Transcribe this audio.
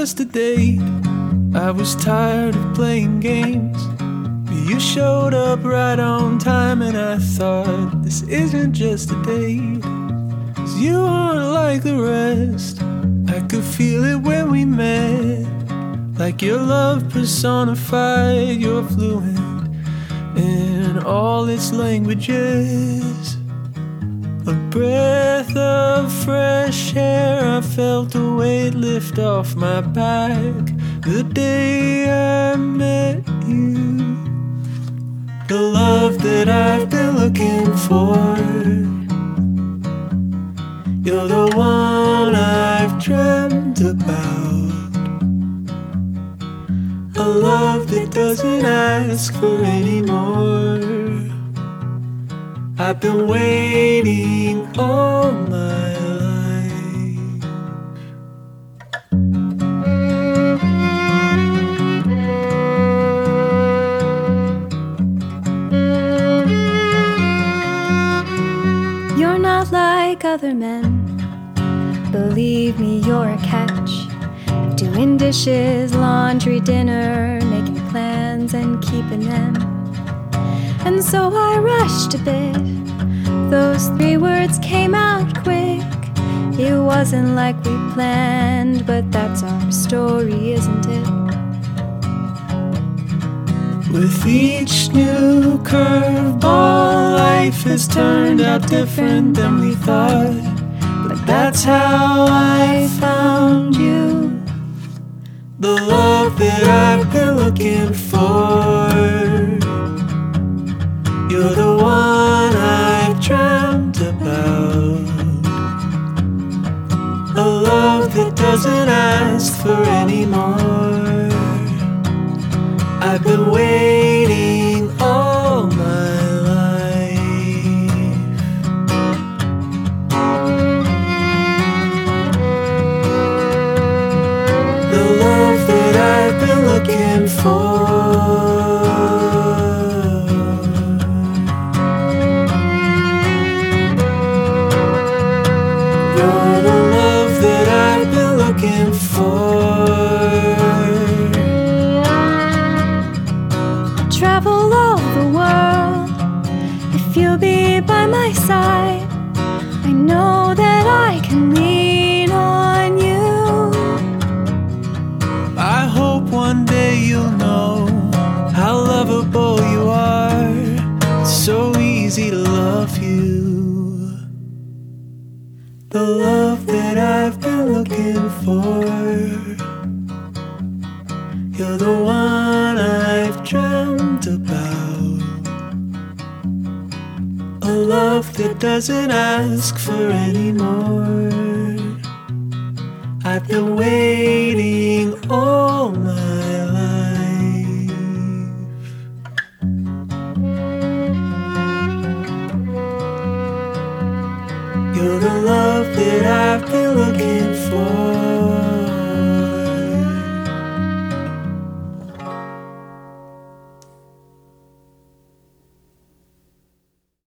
just a date. I was tired of playing games, but you showed up right on time, and I thought, this isn't just a date, 'cause you aren't like the rest. I could feel it when we met, like your love personified. You're fluent in all its languages, a breath of fresh air. I felt the weight lift off my back the day I met you. The love that I've been looking for, you're the one I've dreamt about. A love that doesn't ask for any more. I've been waiting all my life. You're not like other men, believe me, you're a catch. Doing dishes, laundry, dinner, making plans and keeping them. And so I rushed a bit. Those 3 words came out quick. It wasn't like we planned, but that's our story, isn't it? With each new curveball, life has turned out different than we thought. But that's how I found you. The love that I've been looking for, you're the one I've dreamt about. A love that doesn't ask for any more. I've been waiting all my life. The love that I've been looking for, you're the love that I've been looking for. Travel all the world if you'll be by my side. I know that I can lean on you. I hope one day you'll know how lovable you are. It's so easy to love you. The love that I've been looking for, you're the one I've dreamt about. A love that doesn't ask for any more. I've been waiting all my life. You're the love that I've been looking for.